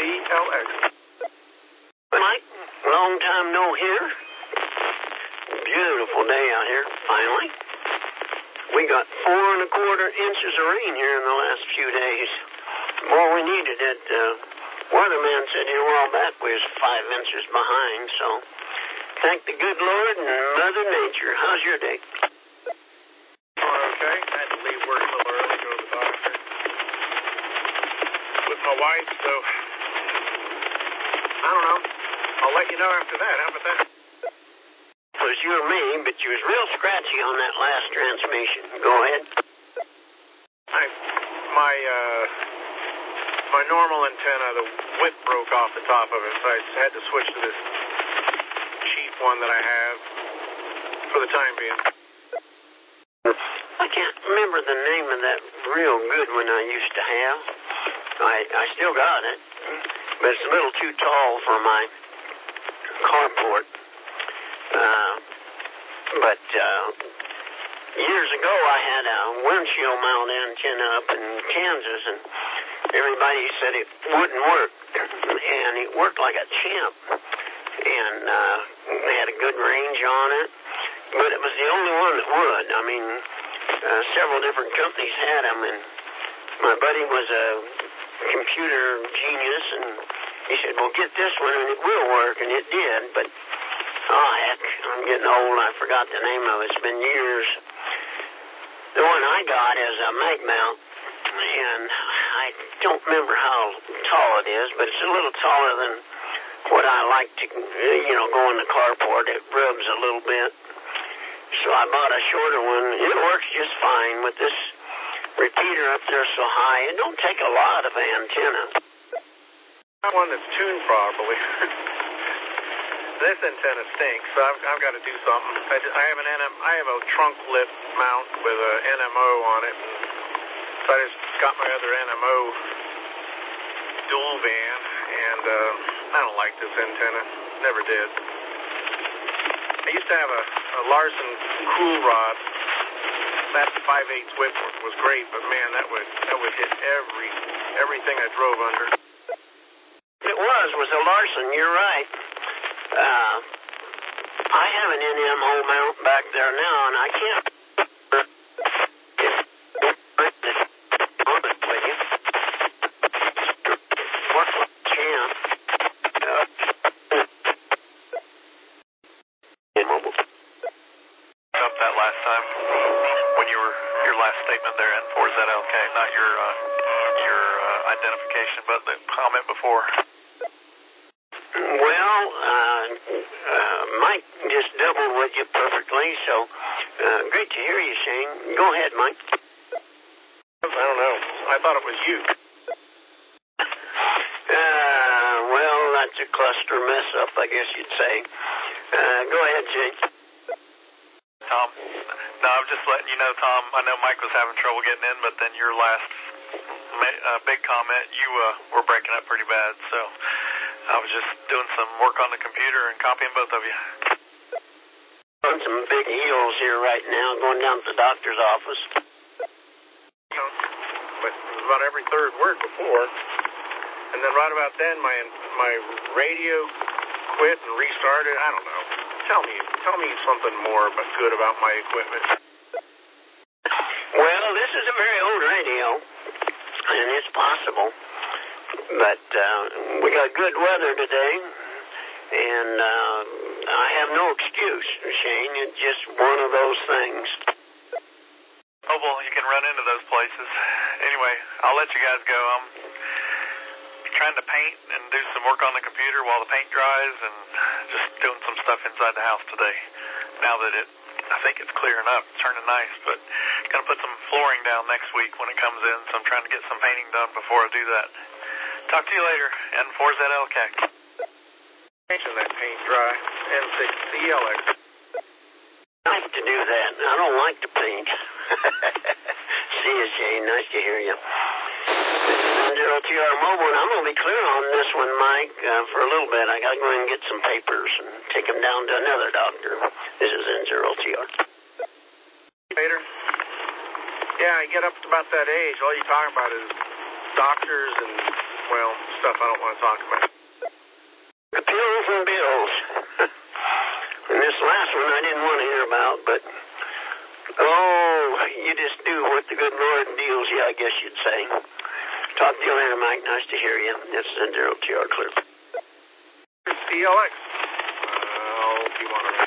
6CLX. Mike, long time no hear. Beautiful day out here, finally. We got 4 1/4 inches of rain here in the last few days. More we needed it. Weatherman said here a while back we was 5 inches behind, so thank the good Lord and Mother Nature. How's your day? Okay. I had to leave work a little early to go to the doctor with my wife, so I don't know. I'll let you know after that. How about that? It was you or me, but you was real scratchy on that last transmission. Go ahead. My normal antenna, the whip broke off the top of it, so I had to switch to this cheap one that I have for the time being. I can't remember the name of that real good one I used to have. I still got it, but it's a little too tall for my carport. But years ago I had a windshield mount antenna up in Kansas, and everybody said it wouldn't work, and it worked like a champ, and had a good range on it, but it was the only one that would. I mean, several different companies had them, and my buddy was a computer genius, and he said, well, get this one, and it will work, and it did, but oh, heck, I'm getting old. I forgot the name of it. It's been years. The one I got is a mag mount, and I don't remember how tall it is, but it's a little taller than what I like to, go in the carport. It rubs a little bit. So I bought a shorter one. It works just fine with this repeater up there so high. It don't take a lot of antenna. One that's tuned properly. This antenna stinks, so I've got to do something. I have a trunk lip mount with a NMO on it, so I just got my other NMO dual band, and I don't like this antenna. Never did. I used to have a Larson cool rod. That 5/8 whip was great, but man, that would hit everything I drove under. It was a Larson. You're right. I have an NMO mount back there now, and I can't that last time when your last statement there in 4ZLK, not your identification, but the comment before. Well, Mike just doubled with you perfectly, so great to hear you, Shane. Go ahead, Mike. I don't know. I thought it was you. Well, that's a cluster mess up, I guess you'd say. Go ahead, Shane. Tom, no, I'm just letting you know, Tom, I know Mike was having trouble getting in, but then your last big comment, you were breaking up pretty bad, so I was just doing some work on the computer and copying both of you. On some big heels here right now, going down to the doctor's office. But it was about every third word before, and then right about then, my radio quit and restarted. I don't know. Tell me something more good about my equipment. Well, this is a very old radio, and it's possible. But we got good weather today, and I have no excuse, Shane. It's just one of those things. Oh, well, you can run into those places. Anyway, I'll let you guys go. I'm trying to paint and do some work on the computer while the paint dries, and just doing some stuff inside the house today. Now that I think it's clearing up, it's turning nice, but going to put some flooring down next week when it comes in, so I'm trying to get some painting done before I do that. Talk to you later, N4ZLK. Mention that paint dry, N6CLX. Nice to do that. I don't like to paint. See you, Shane. Nice to hear you. This is N0TR Mobile, and I'm going to be clear on this one, Mike, for a little bit. I got to go and get some papers and take them down to another doctor. This is N0TR. Later. Yeah, I get up to about that age. All you talk about is doctors and well, stuff I don't want to talk about. The pills and bills. And this last one I didn't want to hear about, but, you just do what the good Lord deals you, I guess you'd say. Talk to you later, Mike. Nice to hear you. This is 0TR Clear. TLX. You want to